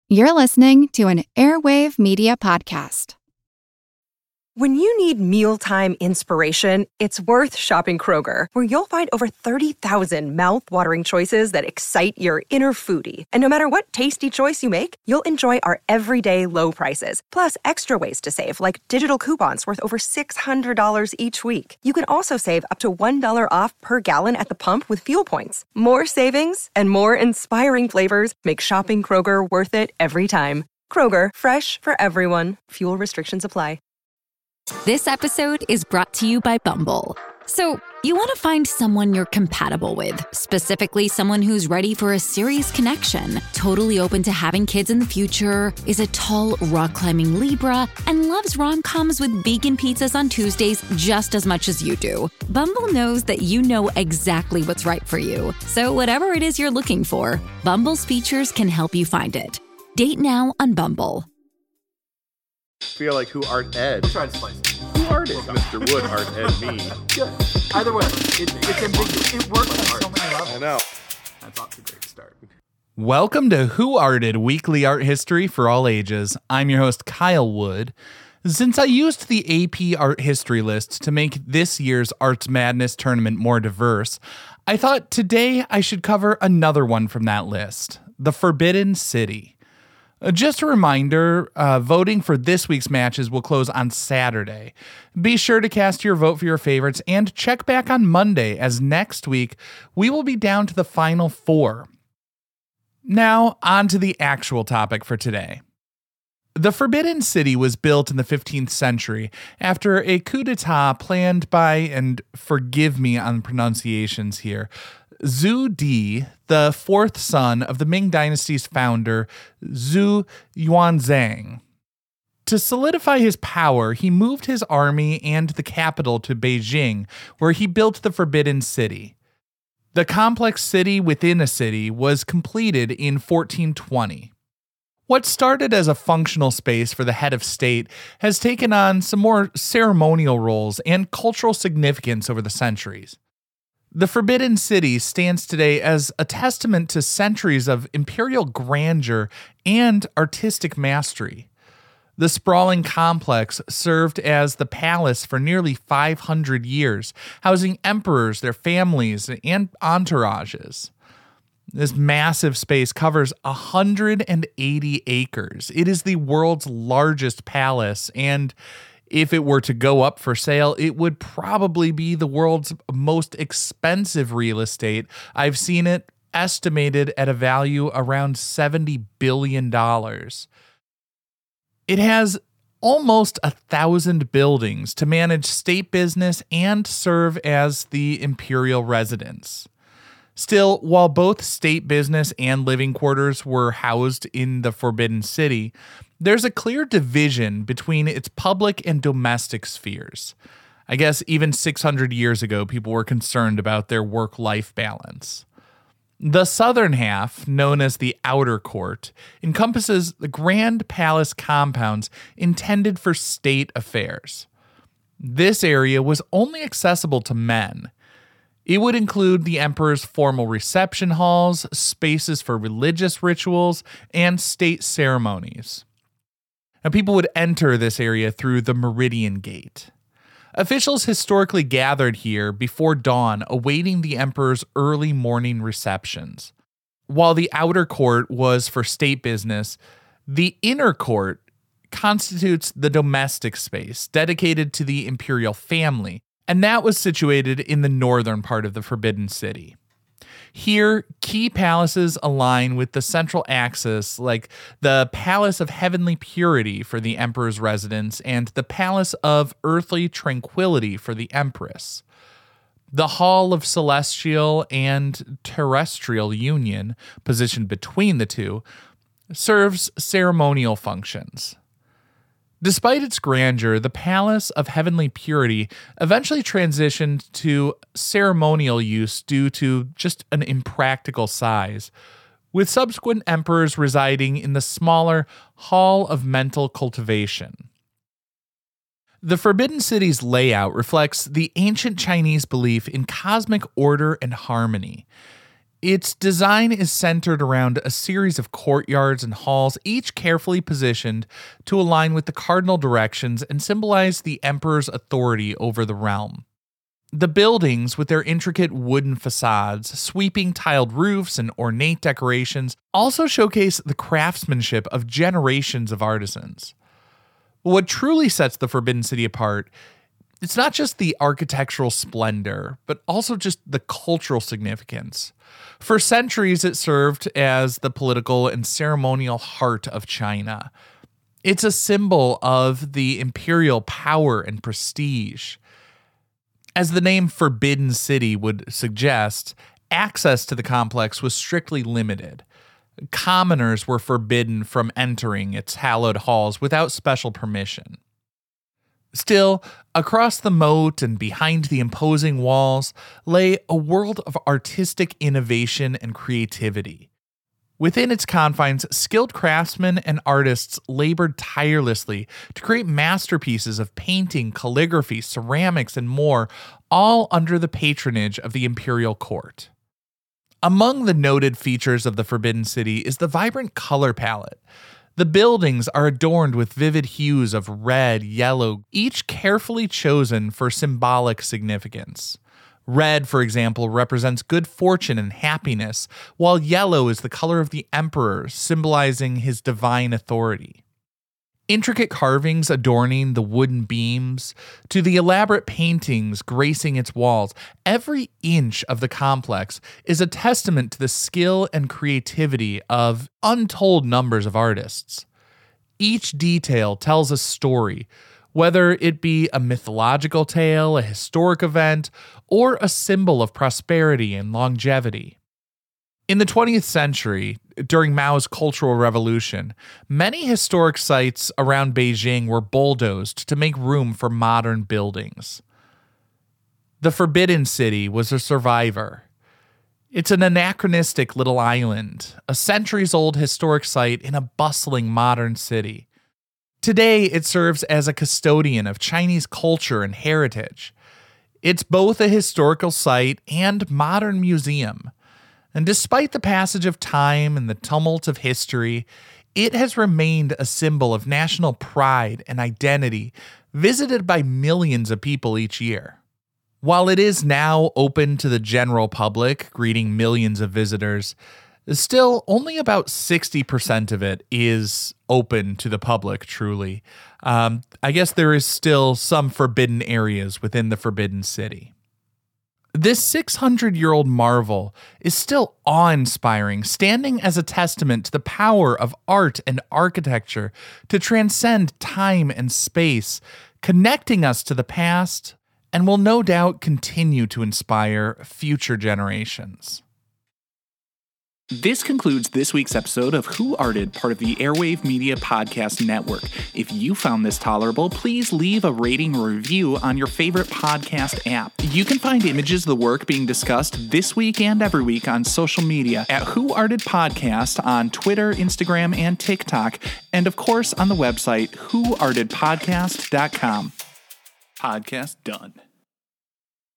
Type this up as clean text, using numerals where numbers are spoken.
You're listening to an Airwave Media Podcast. When you need mealtime inspiration, it's worth shopping Kroger, where you'll find over 30,000 mouth-watering choices that excite your inner foodie. And no matter what tasty choice you make, you'll enjoy our everyday low prices, plus extra ways to save, like digital coupons worth over $600 each week. You can also save up to $1 off per gallon at the pump with fuel points. More savings and more inspiring flavors make shopping Kroger worth it every time. Kroger, fresh for everyone. Fuel restrictions apply. This episode is brought to you by Bumble. So, you want to find someone you're compatible with, specifically someone who's ready for a serious connection, totally open to having kids in the future, is a tall, rock-climbing Libra, and loves rom-coms with vegan pizzas on Tuesdays just as much as you do. Bumble knows that you know exactly what's right for you. So whatever it is you're looking for, Bumble's features can help you find it. Date now on Bumble. Feel like who art Ed? We'll try to spice it. Who art is Mr. Wood, art Ed, me. Yeah. Either way, it's ambiguous. It works on so many levels. I know. That's off to a great start. Welcome to Who Arted, weekly art history for all ages. I'm your host, Kyle Wood. Since I used the AP art history list to make this year's Arts Madness tournament more diverse, I thought today I should cover another one from that list, the Forbidden City. Just a reminder, voting for this week's matches will close on Saturday. Be sure to cast your vote for your favorites and check back on Monday, as next week we will be down to the final four. Now, on to the actual topic for today. The Forbidden City was built in the 15th century after a coup d'etat planned by, and forgive me on pronunciations here, Zhu Di, the fourth son of the Ming Dynasty's founder, Zhu Yuanzhang. To solidify his power, he moved his army and the capital to Beijing, where he built the Forbidden City. The complex city within a city was completed in 1420. What started as a functional space for the head of state has taken on some more ceremonial roles and cultural significance over the centuries. The Forbidden City stands today as a testament to centuries of imperial grandeur and artistic mastery. The sprawling complex served as the palace for nearly 500 years, housing emperors, their families, and entourages. This massive space covers 180 acres. It is the world's largest palace, and if it were to go up for sale, it would probably be the world's most expensive real estate. I've seen it estimated at a value around $70 billion. It has almost 1,000 buildings to manage state business and serve as the imperial residence. Still, while both state business and living quarters were housed in the Forbidden City, there's a clear division between its public and domestic spheres. I guess even 600 years ago, people were concerned about their work-life balance. The southern half, known as the Outer Court, encompasses the grand palace compounds intended for state affairs. This area was only accessible to men. It would include the emperor's formal reception halls, spaces for religious rituals, and state ceremonies. Now, people would enter this area through the Meridian Gate. Officials historically gathered here before dawn, awaiting the emperor's early morning receptions. While the outer court was for state business, the inner court constitutes the domestic space dedicated to the imperial family, and that was situated in the northern part of the Forbidden City. Here, key palaces align with the central axis, like the Palace of Heavenly Purity for the Emperor's residence and the Palace of Earthly Tranquility for the Empress. The Hall of Celestial and Terrestrial Union, positioned between the two, serves ceremonial functions. Despite its grandeur, the Palace of Heavenly Purity eventually transitioned to ceremonial use due to just an impractical size, with subsequent emperors residing in the smaller Hall of Mental Cultivation. The Forbidden City's layout reflects the ancient Chinese belief in cosmic order and harmony. Its design is centered around a series of courtyards and halls, each carefully positioned to align with the cardinal directions and symbolize the emperor's authority over the realm. The buildings, with their intricate wooden facades, sweeping tiled roofs, and ornate decorations, also showcase the craftsmanship of generations of artisans. What truly sets the Forbidden City apart, it's not just the architectural splendor, but also just the cultural significance. For centuries, it served as the political and ceremonial heart of China. It's a symbol of the imperial power and prestige. As the name Forbidden City would suggest, access to the complex was strictly limited. Commoners were forbidden from entering its hallowed halls without special permission. Still, across the moat and behind the imposing walls lay a world of artistic innovation and creativity. Within its confines, skilled craftsmen and artists labored tirelessly to create masterpieces of painting, calligraphy, ceramics, and more, all under the patronage of the imperial court. Among the noted features of the Forbidden City is the vibrant color palette. The buildings are adorned with vivid hues of red, yellow, each carefully chosen for symbolic significance. Red, for example, represents good fortune and happiness, while yellow is the color of the emperor, symbolizing his divine authority. Intricate carvings adorning the wooden beams, to the elaborate paintings gracing its walls, every inch of the complex is a testament to the skill and creativity of untold numbers of artists. Each detail tells a story, whether it be a mythological tale, a historic event, or a symbol of prosperity and longevity. In the 20th century, during Mao's Cultural Revolution, many historic sites around Beijing were bulldozed to make room for modern buildings. The Forbidden City was a survivor. It's an anachronistic little island, a centuries-old historic site in a bustling modern city. Today, it serves as a custodian of Chinese culture and heritage. It's both a historical site and modern museum. And despite the passage of time and the tumult of history, it has remained a symbol of national pride and identity, visited by millions of people each year. While it is now open to the general public, greeting millions of visitors, still only about 60% of it is open to the public, truly. I guess there is still some forbidden areas within the Forbidden City. This 600-year-old marvel is still awe-inspiring, standing as a testament to the power of art and architecture to transcend time and space, connecting us to the past, and will no doubt continue to inspire future generations. This concludes this week's episode of Who Arted, part of the Airwave Media Podcast Network. If you found this tolerable, please leave a rating or review on your favorite podcast app. You can find images of the work being discussed this week and every week on social media at Who Arted Podcast on Twitter, Instagram, and TikTok, and of course on the website whoartedpodcast.com. Podcast done.